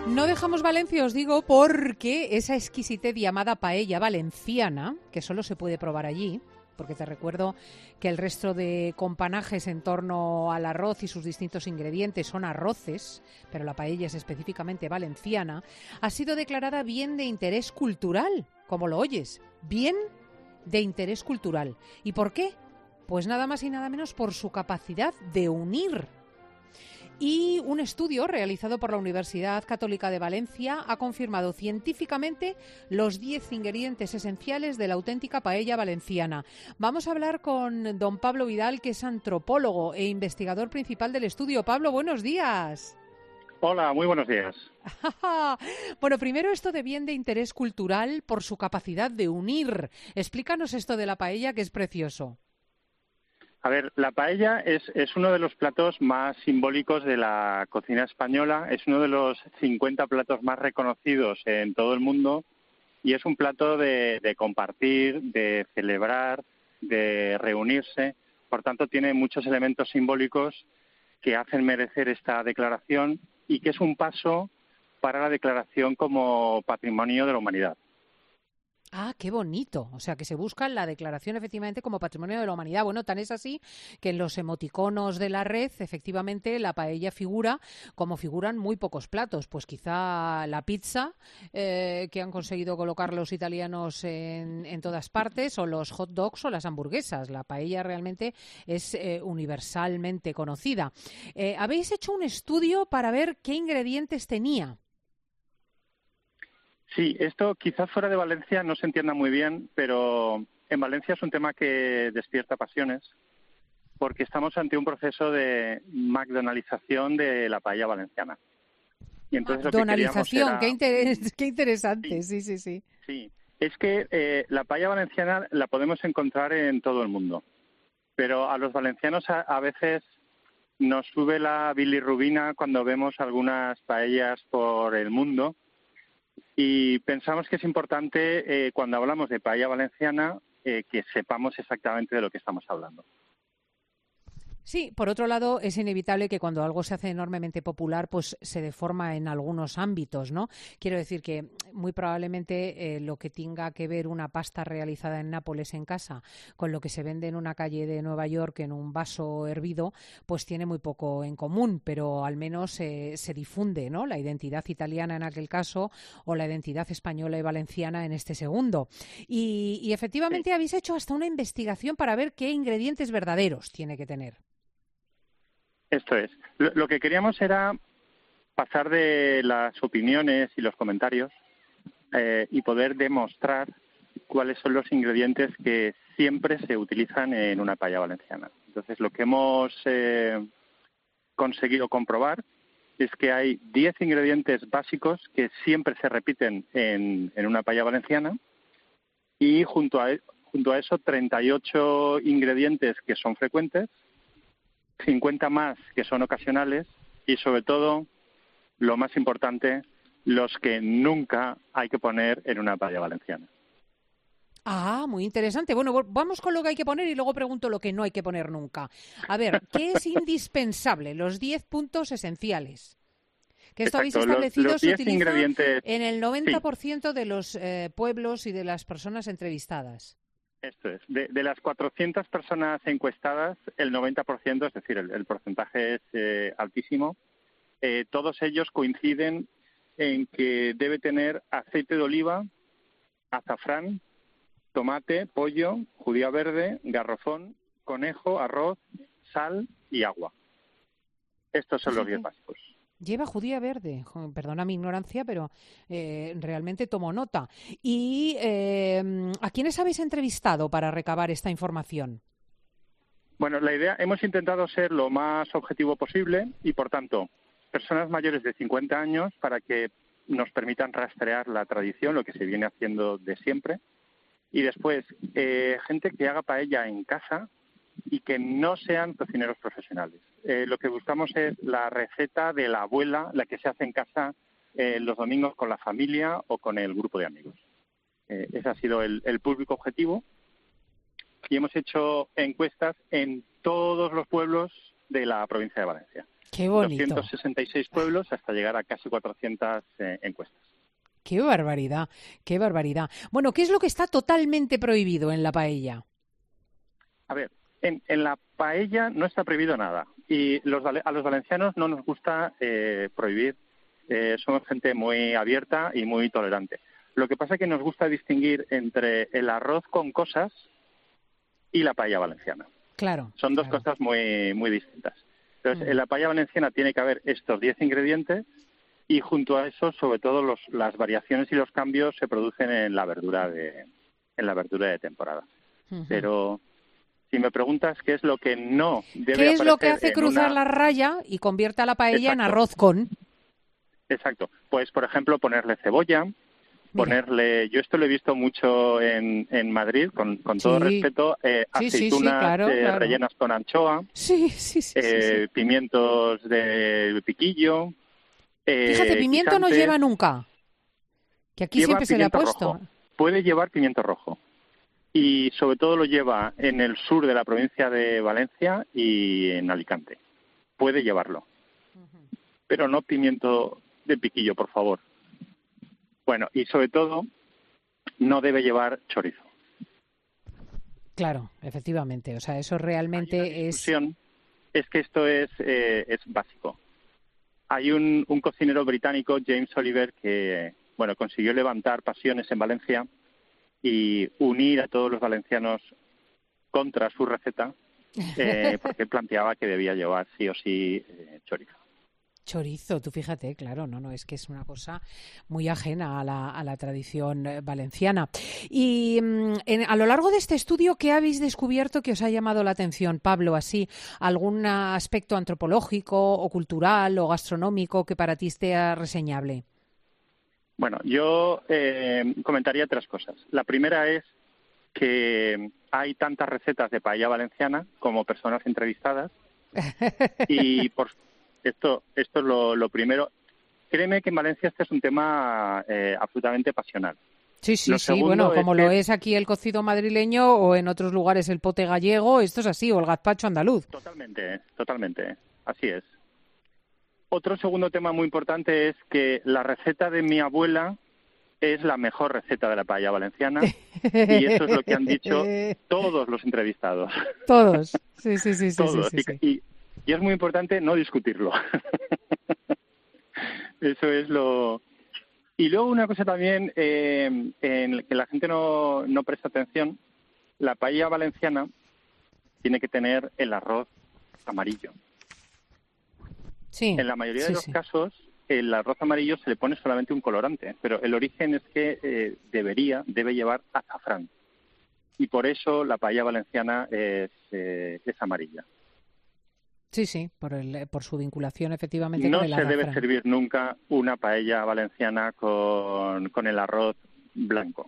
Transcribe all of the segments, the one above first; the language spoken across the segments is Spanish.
No dejamos Valencia, os digo, porque esa exquisitez llamada paella valenciana, que solo se puede probar allí, porque te recuerdo que el resto de companajes en torno al arroz y sus distintos ingredientes son arroces, pero la paella es específicamente valenciana, ha sido declarada bien de interés cultural, como lo oyes, bien de interés cultural. ¿Y por qué? Pues nada más y nada menos por su capacidad de unir. Y un estudio realizado por la Universidad Católica de Valencia ha confirmado científicamente los 10 ingredientes esenciales de la auténtica paella valenciana. Vamos a hablar con don Pablo Vidal, que es antropólogo e investigador principal del estudio. Pablo, buenos días. Hola, muy buenos días. Bueno, primero esto de bien de interés cultural por su capacidad de unir. Explícanos esto de la paella, que es precioso. A ver, la paella es uno de los platos más simbólicos de la cocina española, es uno de los 50 platos más reconocidos en todo el mundo y es un plato de compartir, de celebrar, de reunirse. Por tanto, tiene muchos elementos simbólicos que hacen merecer esta declaración y que es un paso para la declaración como Patrimonio de la Humanidad. Ah, qué bonito. O sea, que se busca la declaración efectivamente como Patrimonio de la Humanidad. Bueno, tan es así que en los emoticonos de la red, efectivamente, la paella figura como figuran muy pocos platos. Pues quizá la pizza, que han conseguido colocar los italianos en todas partes, o los hot dogs o las hamburguesas. La paella realmente es universalmente conocida. ¿Habéis hecho un estudio para ver qué ingredientes tenía? Sí, esto quizás fuera de Valencia no se entienda muy bien, pero en Valencia es un tema que despierta pasiones porque estamos ante un proceso de McDonaldización de la paella valenciana. Y entonces lo que queríamos McDonaldización, era... qué interesante, Sí, sí. sí. Es que la paella valenciana la podemos encontrar en todo el mundo, pero a los valencianos a veces nos sube la bilirrubina cuando vemos algunas paellas por el mundo. Y pensamos que es importante, cuando hablamos de paella valenciana, que sepamos exactamente de lo que estamos hablando. Sí, por otro lado, es inevitable que cuando algo se hace enormemente popular, pues se deforma en algunos ámbitos, ¿no? Quiero decir que muy probablemente lo que tenga que ver una pasta realizada en Nápoles en casa con lo que se vende en una calle de Nueva York en un vaso hervido, pues tiene muy poco en común, pero al menos se difunde, ¿no? La identidad italiana en aquel caso o la identidad española y valenciana en este segundo. Y Sí, efectivamente habéis hecho hasta una investigación para ver qué ingredientes verdaderos tiene que tener. esto es. Lo que queríamos era pasar de las opiniones y los comentarios y poder demostrar cuáles son los ingredientes que siempre se utilizan en una paella valenciana. Entonces, lo que hemos conseguido comprobar es que hay 10 ingredientes básicos que siempre se repiten en una paella valenciana y junto a eso 38 ingredientes que son frecuentes, 50 más que son ocasionales y sobre todo, lo más importante, los que nunca hay que poner en una paella valenciana. Ah, muy interesante. Bueno, vamos con lo que hay que poner y luego pregunto lo que no hay que poner nunca. A ver, ¿qué es indispensable? Los 10 puntos esenciales. Que esto habéis Exacto, establecido los se 10 utiliza ingredientes, en el sí, 90% de los pueblos y de las personas entrevistadas. esto es. De las 400 personas encuestadas, el 90%, es decir, el porcentaje es altísimo, todos ellos coinciden en que debe tener aceite de oliva, azafrán, tomate, pollo, judía verde, garrofón, conejo, arroz, sal y agua. Estos son los 10 Fíjate. básicos. Lleva judía verde. Perdona mi ignorancia, pero realmente tomo nota. ¿Y a quiénes habéis entrevistado para recabar esta información? Bueno, la idea, hemos intentado ser lo más objetivo posible y, por tanto, personas mayores de 50 años para que nos permitan rastrear la tradición, lo que se viene haciendo de siempre. Y después, gente que haga paella en casa y que no sean cocineros profesionales. Lo que buscamos es la receta de la abuela, la que se hace en casa los domingos con la familia o con el grupo de amigos. Ese ha sido el público objetivo y hemos hecho encuestas en todos los pueblos de la provincia de Valencia. Qué bonito. 266 pueblos hasta llegar a casi 400 encuestas. Qué barbaridad, qué barbaridad. Bueno, ¿qué es lo que está totalmente prohibido en la paella? A ver, en la paella no está prohibido nada. Y a los valencianos no nos gusta prohibir. Somos gente muy abierta y muy tolerante. Lo que pasa es que nos gusta distinguir entre el arroz con cosas y la paella valenciana. Claro. Son dos cosas muy, muy distintas. Entonces, en la paella valenciana tiene que haber estos 10 ingredientes y junto a eso, sobre todo, las variaciones y los cambios se producen en la verdura de temporada. Pero si me preguntas qué es lo que no debe aparecer, ¿qué es lo que hace cruzar la raya y convierte a la paella en arroz con? Exacto. Pues, por ejemplo, ponerle cebolla, yo esto lo he visto mucho en Madrid, con todo respeto, aceitunas claro. rellenas con anchoa, pimientos de piquillo. Fíjate, pimiento no lleva nunca, que aquí siempre se le ha puesto. Rojo. Puede llevar pimiento rojo y sobre todo lo lleva en el sur de la provincia de Valencia y en Alicante. Puede llevarlo, pero no pimiento de piquillo, por favor. Bueno, y sobre todo, no debe llevar chorizo. Claro, efectivamente. O sea, eso realmente es que esto es básico. Hay un cocinero británico, James Oliver, que consiguió levantar pasiones en Valencia y unir a todos los valencianos contra su receta, porque él planteaba que debía llevar sí o sí chorizo. Chorizo, tú fíjate, claro, no, es que es una cosa muy ajena a la tradición valenciana. Y a lo largo de este estudio, ¿qué habéis descubierto que os ha llamado la atención, Pablo? Así, algún aspecto antropológico o cultural o gastronómico que para ti sea reseñable. Bueno, yo comentaría 3 cosas. La primera es que hay tantas recetas de paella valenciana como personas entrevistadas y esto es lo primero. Créeme que en Valencia este es un tema absolutamente pasional. Sí, bueno, como lo es aquí el cocido madrileño o en otros lugares el pote gallego, esto es así, o el gazpacho andaluz. Totalmente, así es. Otro segundo tema muy importante es que la receta de mi abuela es la mejor receta de la paella valenciana y eso es lo que han dicho todos los entrevistados. Todos, sí. Todos. Sí. Y es muy importante no discutirlo. Eso es lo... Y luego una cosa también en que la gente no presta atención, la paella valenciana tiene que tener el arroz amarillo. Sí. En la mayoría de los casos, el arroz amarillo se le pone solamente un colorante, pero el origen es que debe llevar azafrán. Y por eso la paella valenciana es amarilla. Sí, por su vinculación efectivamente no con el azafrán. No se debe servir nunca una paella valenciana con el arroz blanco.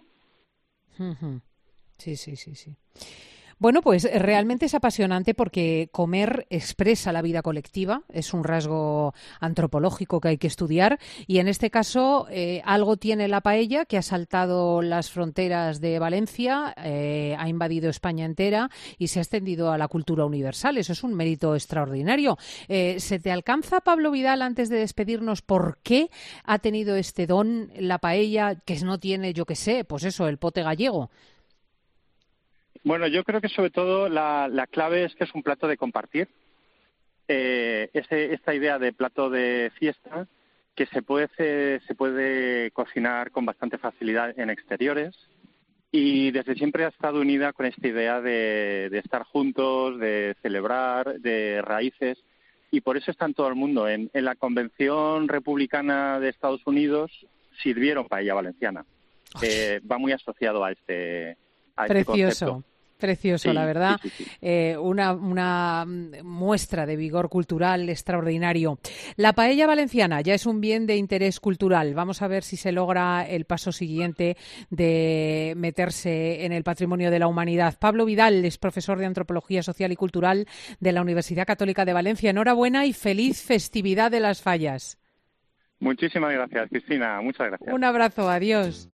Sí. Bueno, pues realmente es apasionante porque comer expresa la vida colectiva, es un rasgo antropológico que hay que estudiar y en este caso algo tiene la paella que ha saltado las fronteras de Valencia, ha invadido España entera y se ha extendido a la cultura universal. Eso es un mérito extraordinario. ¿Se te alcanza, Pablo Vidal, antes de despedirnos, por qué ha tenido este don la paella que no tiene, yo qué sé, pues eso, el pote gallego? Bueno, yo creo que sobre todo la clave es que es un plato de compartir. Esta idea de plato de fiesta que se puede cocinar con bastante facilidad en exteriores y desde siempre ha estado unida con esta idea de estar juntos, de celebrar, de raíces y por eso está en todo el mundo. En la Convención Republicana de Estados Unidos sirvieron paella valenciana. Va muy asociado a este concepto. Precioso, la verdad. Sí. Una muestra de vigor cultural extraordinario. La paella valenciana ya es un bien de interés cultural. Vamos a ver si se logra el paso siguiente de meterse en el patrimonio de la humanidad. Pablo Vidal es profesor de Antropología Social y Cultural de la Universidad Católica de Valencia. Enhorabuena y feliz festividad de las fallas. Muchísimas gracias, Cristina. Muchas gracias. Un abrazo. Adiós.